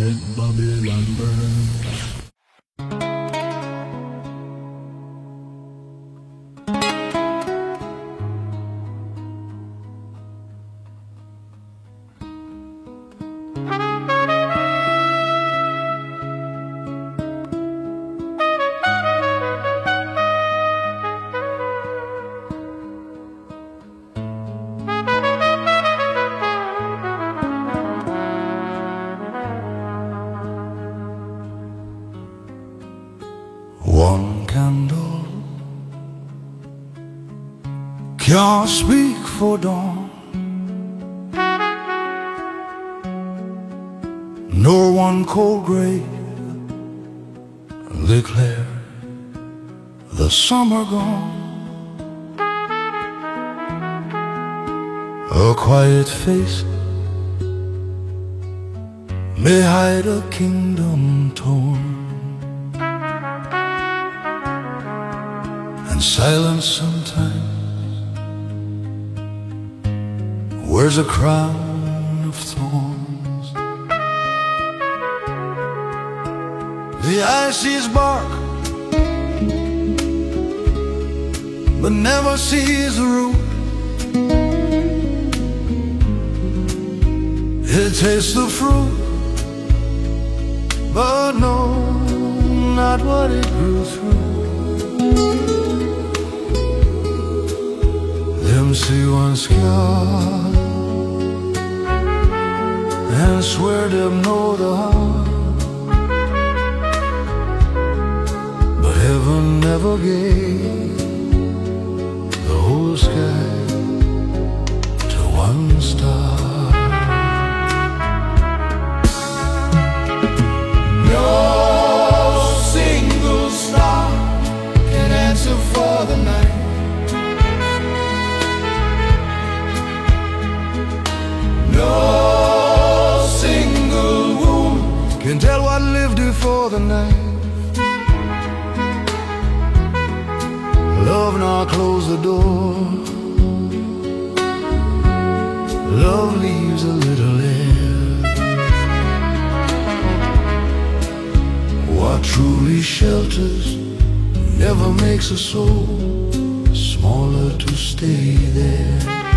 let Babylon burn. One candle can't speak for dawn, nor one cold grave declare the summer gone. A quiet face may hide a kingdom torn, and silence sometimes wears a crown of thorns. The eye sees bark, but never sees the root. It tastes the fruit, but no, not what it grew through. Them see one scar and swear them know the heart, but heaven never gave the whole sky to one star. No single star can answer for the night. No single wound can tell what lived before the night. Love now close the door. Love leaves a little air. What truly shelters never makes a soul smaller to stay there.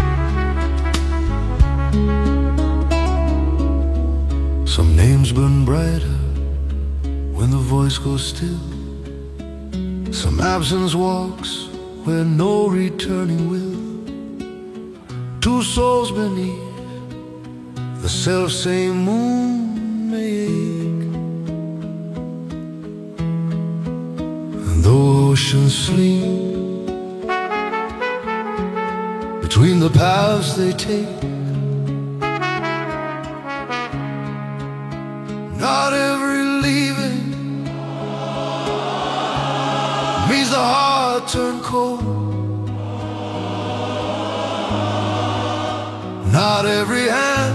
Some names burn brighter when the voice goes still. Some absence walks where no returning will. Two souls beneath the self-same moon may ache, and though oceans sleep between the paths they take, not every leaving means the heart turned cold. Not every hand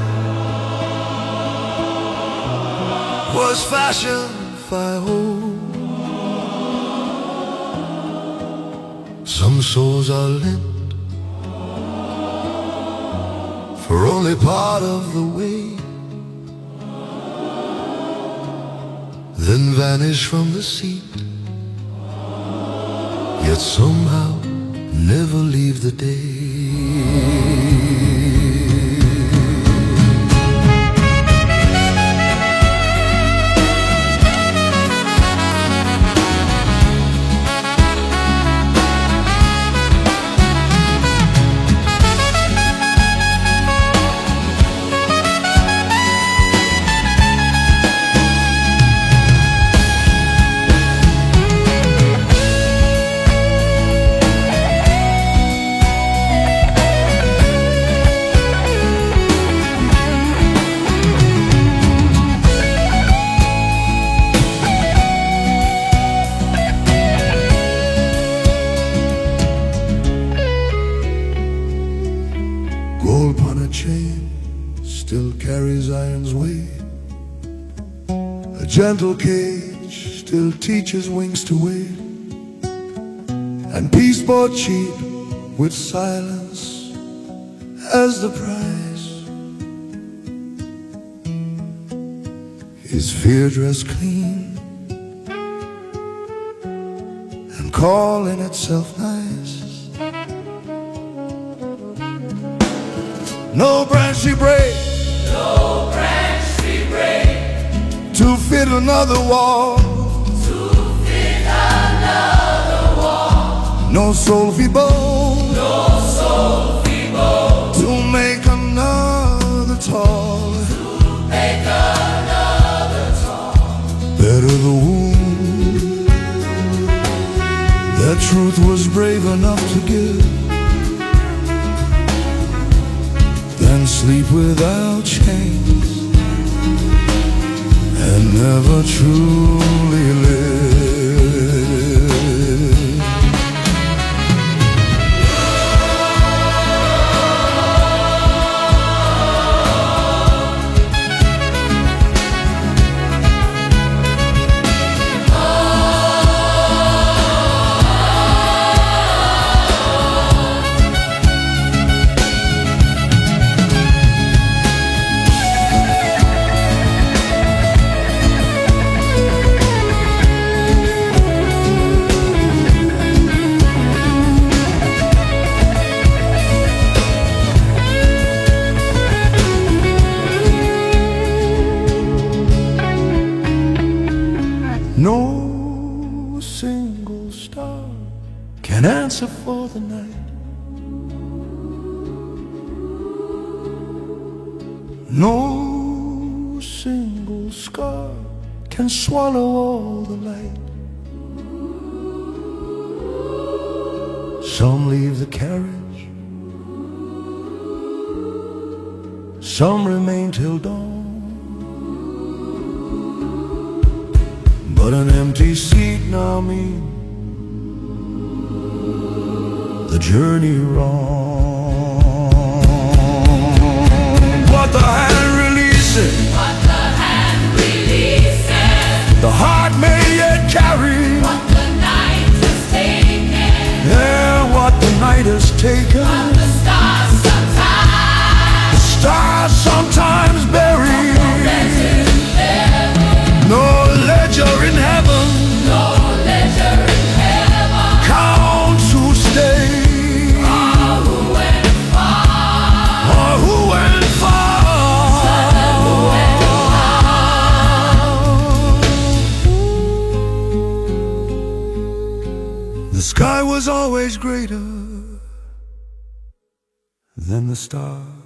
was fashioned by hope. Some souls are lent for only part of the way, then vanish from the seat, yet somehow never leave the day. Gold upon a chain still carries iron's weight. A gentle cage still teaches wings to wait, and peace bought cheap with silence as the price. his fear dressed clean and calling itself nice. No branch she break, no branch she break, to fit another wall, to fit another wall. no soul feeble, No soul feeble, to make another tall. to make another tall. Better the wound that truth was brave enough to give than sleep without chains and never truly live. No single star can answer for the night. No single scar can swallow all the light. Some leave the carriage, some remain till dawn. But an empty seat now means the journey wrong. What the hand releases, What the hand releases, the heart may yet carry. what the night has taken, Yeah, what the night has taken, what the stars sometimes, the stars sometimes bury. No ledger in heaven no ledger in heaven, counts who stay or who went far, or who went far. The sky was always greater than the stars.